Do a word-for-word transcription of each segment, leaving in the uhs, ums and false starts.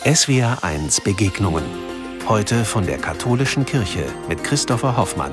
S W R eins Begegnungen. Heute von der Katholischen Kirche mit Christopher Hoffmann.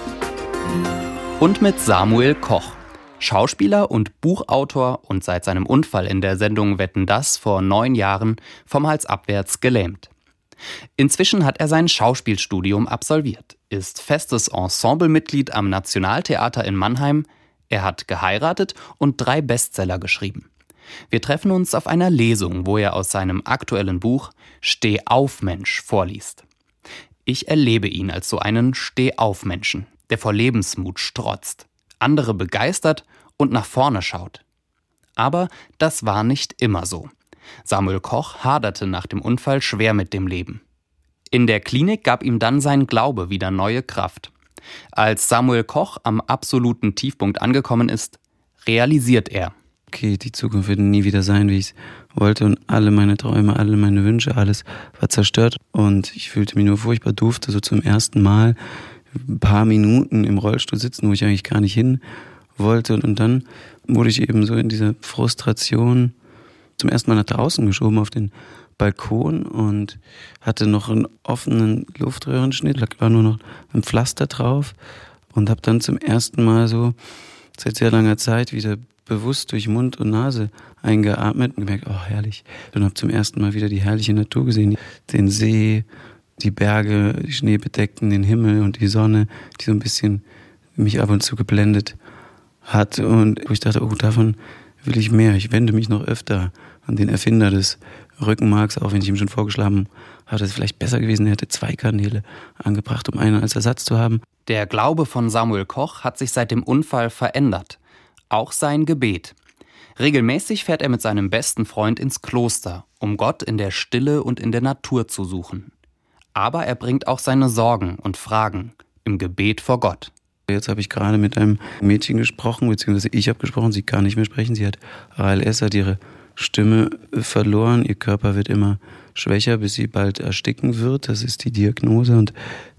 Und mit Samuel Koch, Schauspieler und Buchautor und seit seinem Unfall in der Sendung Wetten, dass vor neun Jahren vom Hals abwärts gelähmt. Inzwischen hat er sein Schauspielstudium absolviert, ist festes Ensemblemitglied am Nationaltheater in Mannheim, er hat geheiratet und drei Bestseller geschrieben. Wir treffen uns auf einer Lesung, wo er aus seinem aktuellen Buch Steh auf, Mensch vorliest. Ich erlebe ihn als so einen Steh-auf-Menschen, der vor Lebensmut strotzt, andere begeistert und nach vorne schaut. Aber das war nicht immer so. Samuel Koch haderte nach dem Unfall schwer mit dem Leben. In der Klinik gab ihm dann sein Glaube wieder neue Kraft. Als Samuel Koch am absoluten Tiefpunkt angekommen ist, realisiert er: Okay, die Zukunft wird nie wieder sein, wie ich es wollte, und alle meine Träume, alle meine Wünsche, alles war zerstört und ich fühlte mich nur furchtbar, durfte so zum ersten Mal ein paar Minuten im Rollstuhl sitzen, wo ich eigentlich gar nicht hin wollte, und dann wurde ich eben so in dieser Frustration zum ersten Mal nach draußen geschoben auf den Balkon und hatte noch einen offenen Luftröhrenschnitt, da war nur noch ein Pflaster drauf, und habe dann zum ersten Mal so seit sehr langer Zeit wieder bewusst durch Mund und Nase eingeatmet und gemerkt, oh herrlich. Und habe zum ersten Mal wieder die herrliche Natur gesehen, den See, die Berge, die schneebedeckten, den Himmel und die Sonne, die so ein bisschen mich ab und zu geblendet hat. Und wo ich dachte, oh, davon will ich mehr. Ich wende mich noch öfter an den Erfinder des Rückenmarks, auch wenn ich ihm schon vorgeschlagen hatte, es vielleicht besser gewesen, er hätte zwei Kanäle angebracht, um einen als Ersatz zu haben. Der Glaube von Samuel Koch hat sich seit dem Unfall verändert. Auch sein Gebet. Regelmäßig fährt er mit seinem besten Freund ins Kloster, um Gott in der Stille und in der Natur zu suchen. Aber er bringt auch seine Sorgen und Fragen im Gebet vor Gott. Jetzt habe ich gerade mit einem Mädchen gesprochen, beziehungsweise ich habe gesprochen, sie kann nicht mehr sprechen. Sie hat A L S, hat ihre Stimme verloren, ihr Körper wird immer schwächer, bis sie bald ersticken wird. Das ist die Diagnose, und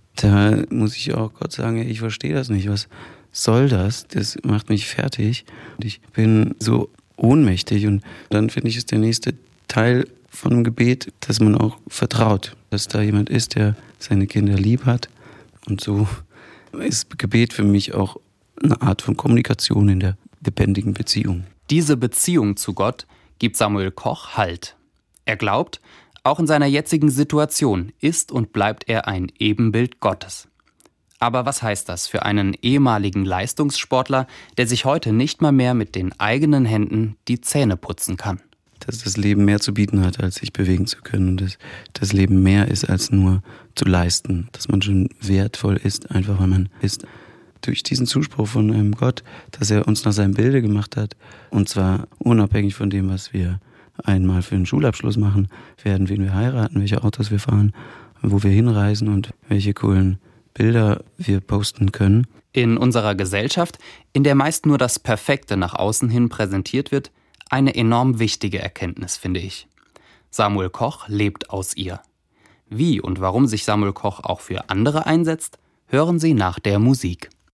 da muss ich auch Gott sagen, ich verstehe das nicht. Was soll das? Das macht mich fertig. Und ich bin so ohnmächtig, und dann finde ich, ist der nächste Teil von dem Gebet, dass man auch vertraut, dass da jemand ist, der seine Kinder lieb hat. Und so ist Gebet für mich auch eine Art von Kommunikation in der lebendigen Beziehung. Diese Beziehung zu Gott gibt Samuel Koch Halt. Er glaubt, auch in seiner jetzigen Situation ist und bleibt er ein Ebenbild Gottes. Aber was heißt das für einen ehemaligen Leistungssportler, der sich heute nicht mal mehr mit den eigenen Händen die Zähne putzen kann? Dass das Leben mehr zu bieten hat, als sich bewegen zu können, und dass das Leben mehr ist, als nur zu leisten. Dass man schon wertvoll ist, einfach weil man ist. Durch diesen Zuspruch von einem Gott, dass er uns nach seinem Bilde gemacht hat, und zwar unabhängig von dem, was wir einmal für einen Schulabschluss machen werden, wen wir heiraten, welche Autos wir fahren, wo wir hinreisen und welche coolen Bilder wir posten können. In unserer Gesellschaft, in der meist nur das Perfekte nach außen hin präsentiert wird, eine enorm wichtige Erkenntnis, finde ich. Samuel Koch lebt aus ihr. Wie und warum sich Samuel Koch auch für andere einsetzt, hören Sie nach der Musik.